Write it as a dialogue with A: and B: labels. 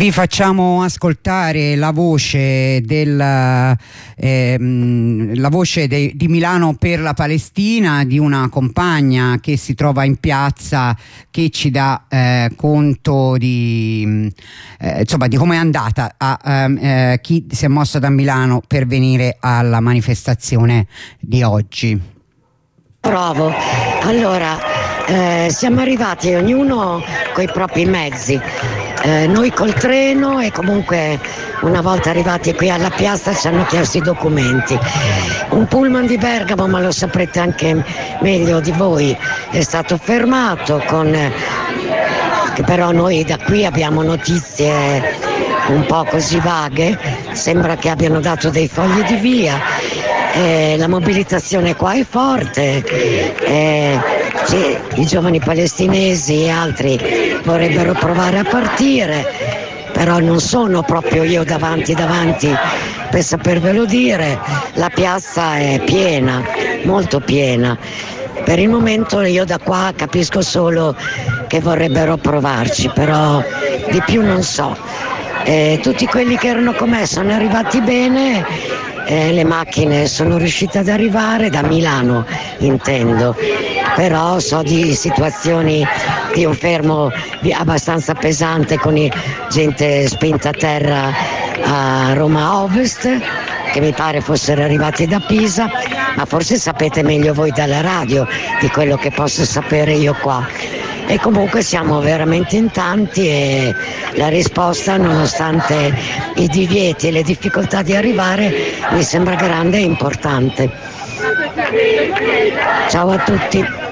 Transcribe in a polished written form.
A: Vi facciamo ascoltare la voce di Milano per la Palestina, di una compagna che si trova in piazza, che ci dà conto di come è andata, chi si è mosso da Milano per venire alla manifestazione di oggi.
B: Provo. Allora, siamo arrivati ognuno coi propri mezzi. Noi col treno, e comunque una volta arrivati qui alla piazza ci hanno chiesto i documenti. Un pullman di Bergamo, ma lo saprete anche meglio di voi, è stato fermato però noi da qui abbiamo notizie un po' così vaghe, sembra che abbiano dato dei fogli di via. La mobilitazione qua è forte, i giovani palestinesi e altri vorrebbero provare a partire, però non sono proprio io davanti per sapervelo dire. La piazza è piena, molto piena. Per il momento io da qua capisco solo che vorrebbero provarci, però di più non so. Tutti quelli che erano con me sono arrivati bene. Le macchine sono riuscite ad arrivare da Milano, intendo, però so di situazioni di un fermo abbastanza pesante con gente spinta a terra a Roma Ovest, che mi pare fossero arrivati da Pisa, ma forse sapete meglio voi dalla radio di quello che posso sapere io qua. E comunque siamo veramente in tanti e la risposta, nonostante i divieti e le difficoltà di arrivare, mi sembra grande e importante. Ciao a tutti.